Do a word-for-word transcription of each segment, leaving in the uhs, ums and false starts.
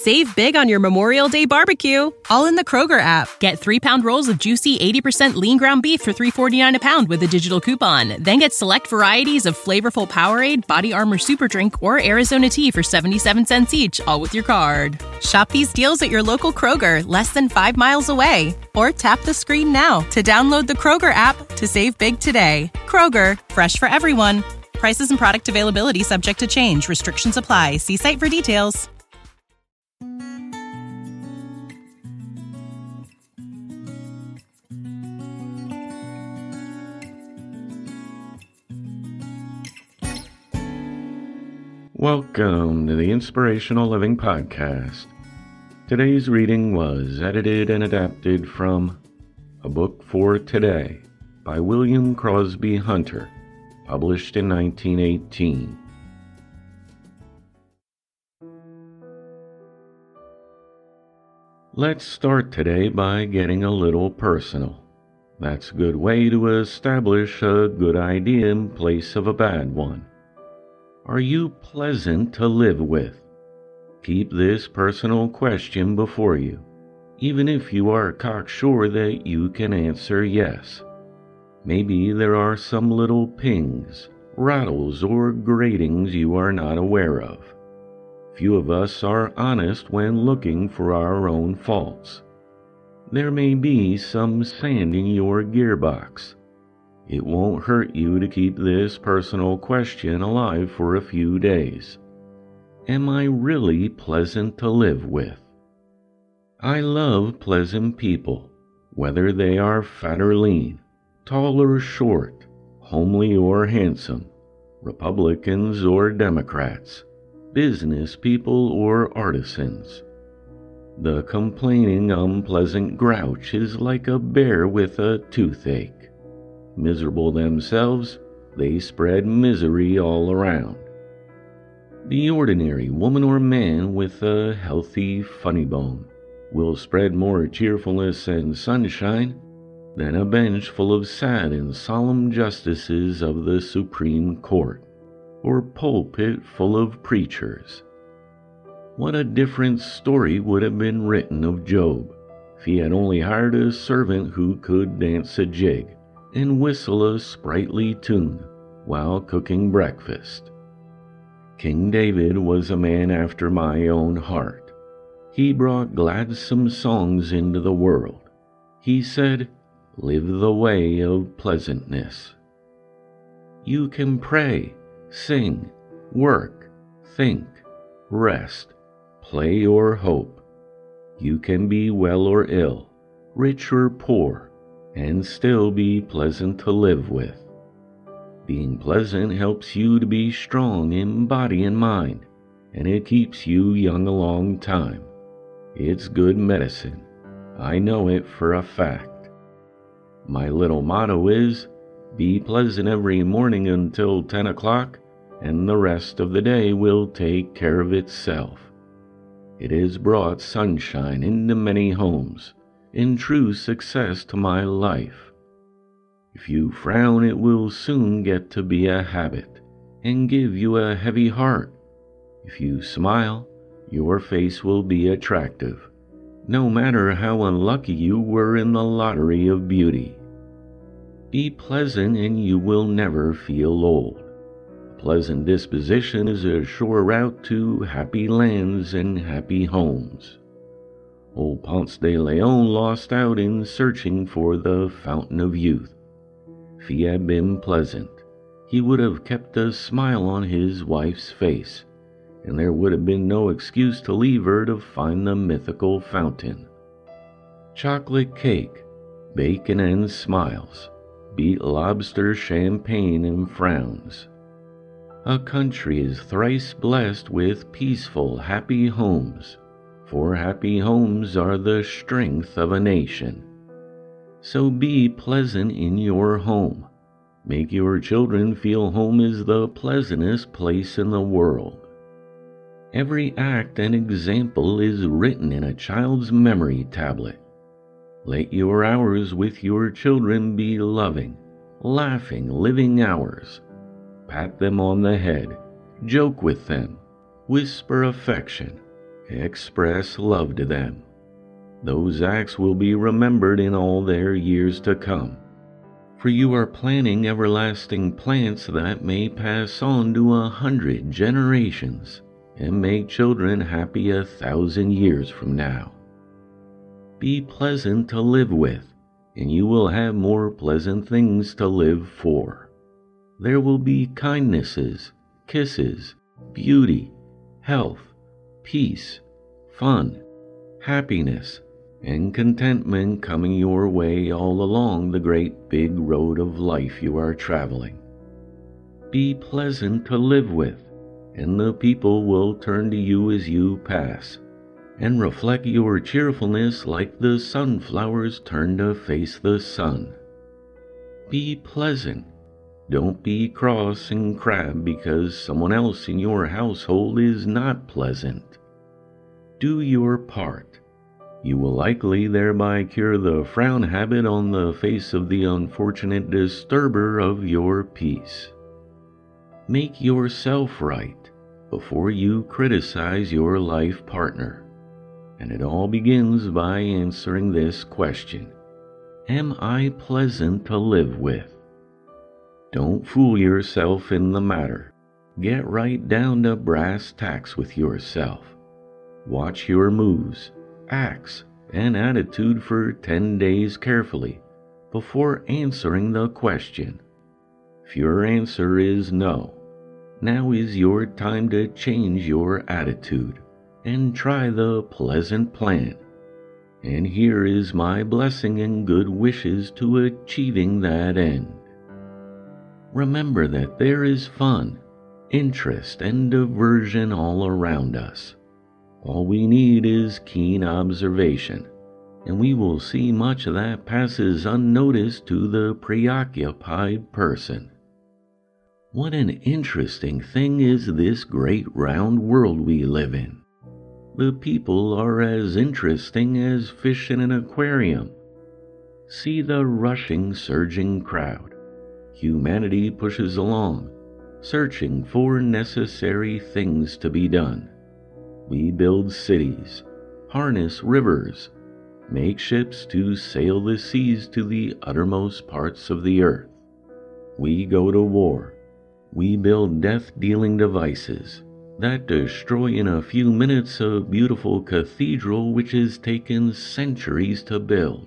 Save big on your Memorial Day barbecue, all in the Kroger app. Get three-pound rolls of juicy eighty percent lean ground beef for three dollars and forty-nine cents a pound with a digital coupon. Then get select varieties of flavorful Powerade, Body Armor Super Drink, or Arizona tea for seventy-seven cents each, all with your card. Shop these deals at your local Kroger, less than five miles away. Or tap the screen now to download the Kroger app to save big today. Kroger, fresh for everyone. Prices and product availability subject to change. Restrictions apply. See site for details. Welcome to the Inspirational Living Podcast. Today's reading was edited and adapted from A Book for Today by William Crosby Hunter, published in nineteen eighteen. Let's start today by getting a little personal. That's a good way to establish a good idea in place of a bad one. Are you pleasant to live with? Keep this personal question before you, even if you are cocksure that you can answer yes. Maybe there are some little pings, rattles, or gratings you are not aware of. Few of us are honest when looking for our own faults. There may be some sand in your gearbox. It won't hurt you to keep this personal question alive for a few days. Am I really pleasant to live with? I love pleasant people, whether they are fat or lean, tall or short, homely or handsome, Republicans or Democrats, business people or artisans. The complaining, unpleasant grouch is like a bear with a toothache. Miserable themselves, they spread misery all around. The ordinary woman or man with a healthy funny bone will spread more cheerfulness and sunshine than a bench full of sad and solemn justices of the Supreme Court, or pulpit full of preachers. What a different story would have been written of Job if he had only hired a servant who could dance a jig and whistle a sprightly tune while cooking breakfast. King David was a man after my own heart. He brought gladsome songs into the world. He said, "Live the way of pleasantness." You can pray, sing, work, think, rest, play or hope. You can be well or ill, rich or poor, and still be pleasant to live with. Being pleasant helps you to be strong in body and mind, and it keeps you young a long time. It's good medicine. I know it for a fact. My little motto is, be pleasant every morning until ten o'clock, and the rest of the day will take care of itself. It has brought sunshine into many homes, and true success to my life. If you frown, it will soon get to be a habit, and give you a heavy heart. If you smile, your face will be attractive, no matter how unlucky you were in the lottery of beauty. Be pleasant and you will never feel old. A pleasant disposition is a sure route to happy lands and happy homes. Old Ponce de Leon lost out in searching for the fountain of youth. If he had been pleasant, he would have kept a smile on his wife's face, and there would have been no excuse to leave her to find the mythical fountain. Chocolate cake, bacon and smiles, beat lobster, champagne, and frowns. A country is thrice blessed with peaceful, happy homes, for happy homes are the strength of a nation. So be pleasant in your home. Make your children feel home is the pleasantest place in the world. Every act and example is written in a child's memory tablet. Let your hours with your children be loving, laughing, living hours. Pat them on the head, joke with them, whisper affection, Express love to them. Those acts will be remembered in all their years to come. For you are planting everlasting plants that may pass on to a hundred generations and make children happy a thousand years from now. Be pleasant to live with, and you will have more pleasant things to live for. There will be kindnesses, kisses, beauty, health, peace, fun, happiness, and contentment coming your way all along the great big road of life you are traveling. Be pleasant to live with, and the people will turn to you as you pass, and reflect your cheerfulness like the sunflowers turn to face the sun. Be pleasant. Don't be cross and crabbed because someone else in your household is not pleasant. Do your part. You will likely thereby cure the frown habit on the face of the unfortunate disturber of your peace. Make yourself right before you criticize your life partner. And it all begins by answering this question: am I pleasant to live with? Don't fool yourself in the matter. Get right down to brass tacks with yourself. Watch your moves, acts, and attitude for ten days carefully before answering the question. If your answer is no, now is your time to change your attitude and try the pleasant plan. And here is my blessing and good wishes to achieving that end. Remember that there is fun, interest, and diversion all around us. All we need is keen observation, and we will see much that passes unnoticed to the preoccupied person. What an interesting thing is this great round world we live in. The people are as interesting as fish in an aquarium. See the rushing, surging crowd. Humanity pushes along, searching for necessary things to be done. We build cities, harness rivers, make ships to sail the seas to the uttermost parts of the earth. We go to war. We build death-dealing devices that destroy in a few minutes a beautiful cathedral which has taken centuries to build.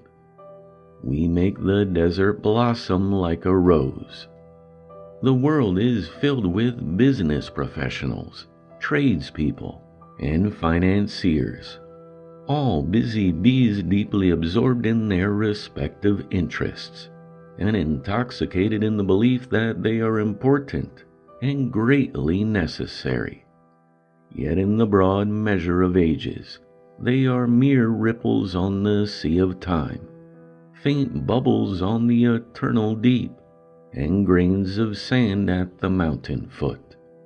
We make the desert blossom like a rose. The world is filled with business professionals, tradespeople, and financiers, all busy bees deeply absorbed in their respective interests, and intoxicated in the belief that they are important and greatly necessary. Yet in the broad measure of ages, they are mere ripples on the sea of time, faint bubbles on the eternal deep, and grains of sand at the mountain foot.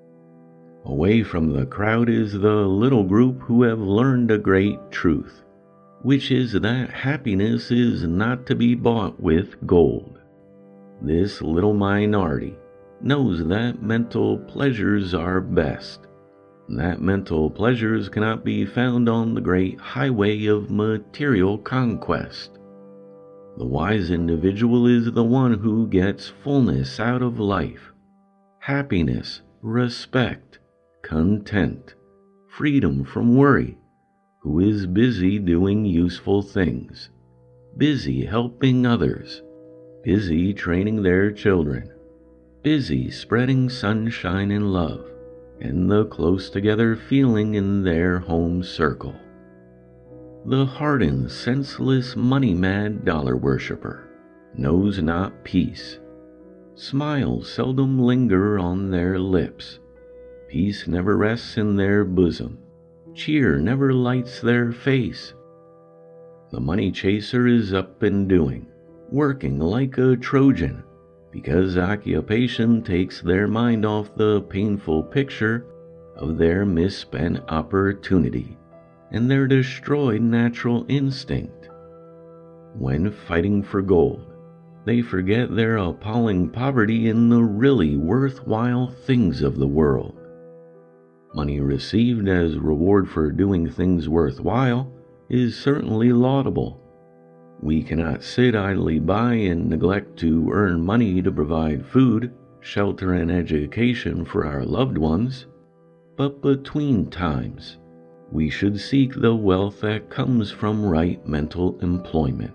Away from the crowd is the little group who have learned a great truth, which is that happiness is not to be bought with gold. This little minority knows that mental pleasures are best, that mental pleasures cannot be found on the great highway of material conquest. The wise individual is the one who gets fullness out of life, happiness, respect, content, freedom from worry, who is busy doing useful things, busy helping others, busy training their children, busy spreading sunshine and love, and the close-together feeling in their home circle. The hardened, senseless, money-mad dollar worshipper knows not peace. Smiles seldom linger on their lips. Peace never rests in their bosom. Cheer never lights their face. The money chaser is up and doing, working like a Trojan, because occupation takes their mind off the painful picture of their misspent opportunity and their destroyed natural instinct. When fighting for gold, they forget their appalling poverty in the really worthwhile things of the world. Money received as reward for doing things worthwhile is certainly laudable. We cannot sit idly by and neglect to earn money to provide food, shelter, and education for our loved ones. But between times, we should seek the wealth that comes from right mental employment.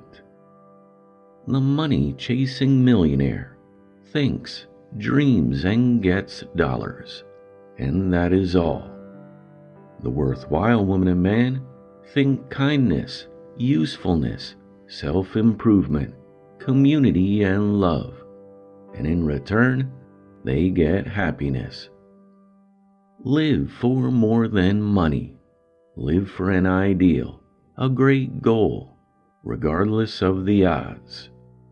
The money-chasing millionaire thinks, dreams, and gets dollars, and that is all. The worthwhile woman and man think kindness, usefulness, self-improvement, community, and love, and in return, they get happiness. Live for more than money. Live for an ideal, a great goal, regardless of the odds.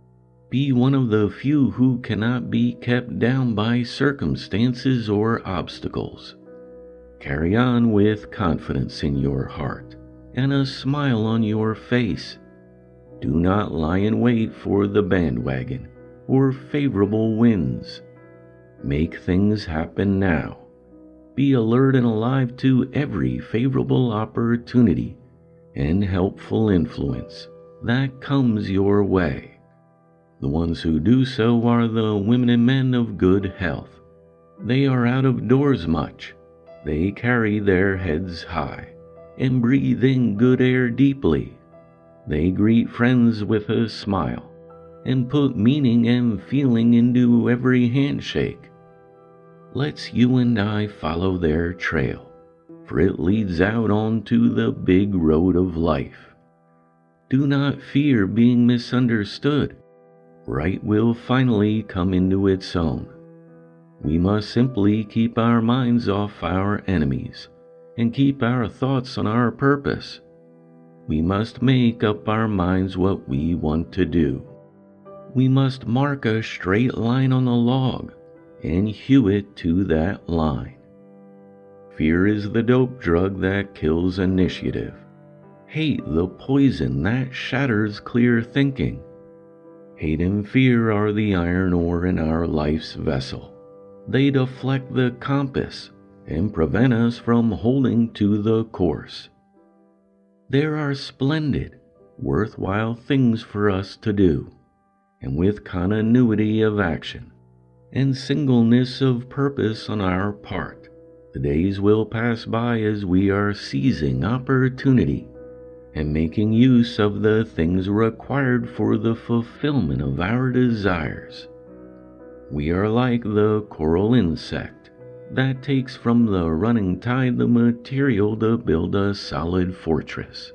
Be one of the few who cannot be kept down by circumstances or obstacles. Carry on with confidence in your heart and a smile on your face. Do not lie in wait for the bandwagon or favorable winds. Make things happen now. Be alert and alive to every favorable opportunity and helpful influence that comes your way. The ones who do so are the women and men of good health. They are out of doors much. They carry their heads high and breathe in good air deeply. They greet friends with a smile and put meaning and feeling into every handshake. Let's you and I follow their trail, for it leads out onto the big road of life. Do not fear being misunderstood. Right will finally come into its own. We must simply keep our minds off our enemies and keep our thoughts on our purpose. We must make up our minds what we want to do. We must mark a straight line on the log and hew it to that line. Fear is the dope drug that kills initiative. Hate the poison that shatters clear thinking. Hate and fear are the iron ore in our life's vessel. They deflect the compass and prevent us from holding to the course. There are splendid, worthwhile things for us to do, and with continuity of action and singleness of purpose on our part, the days will pass by as we are seizing opportunity and making use of the things required for the fulfillment of our desires. We are like the coral insect that takes from the running tide the material to build a solid fortress.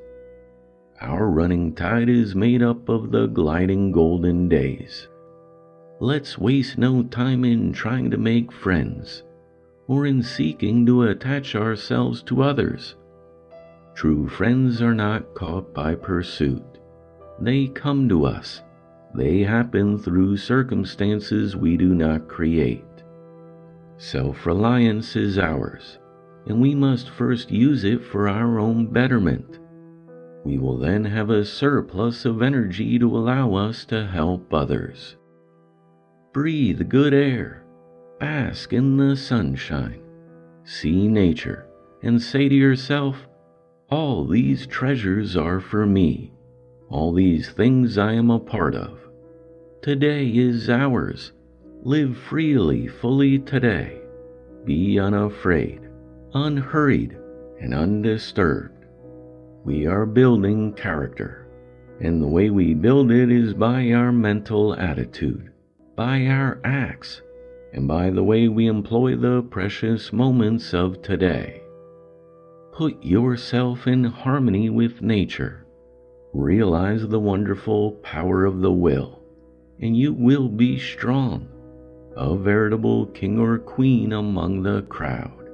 Our running tide is made up of the gliding golden days. Let's waste no time in trying to make friends, or in seeking to attach ourselves to others. True friends are not caught by pursuit. They come to us. They happen through circumstances we do not create. Self-reliance is ours, and we must first use it for our own betterment. We will then have a surplus of energy to allow us to help others. Breathe good air, bask in the sunshine, see nature, and say to yourself, all these treasures are for me. All these things I am a part of. Today is ours. Live freely, fully today. Be unafraid, unhurried, and undisturbed. We are building character, and the way we build it is by our mental attitude, by our acts, and by the way we employ the precious moments of today. Put yourself in harmony with nature. Realize the wonderful power of the will, and you will be strong, a veritable king or queen among the crowd.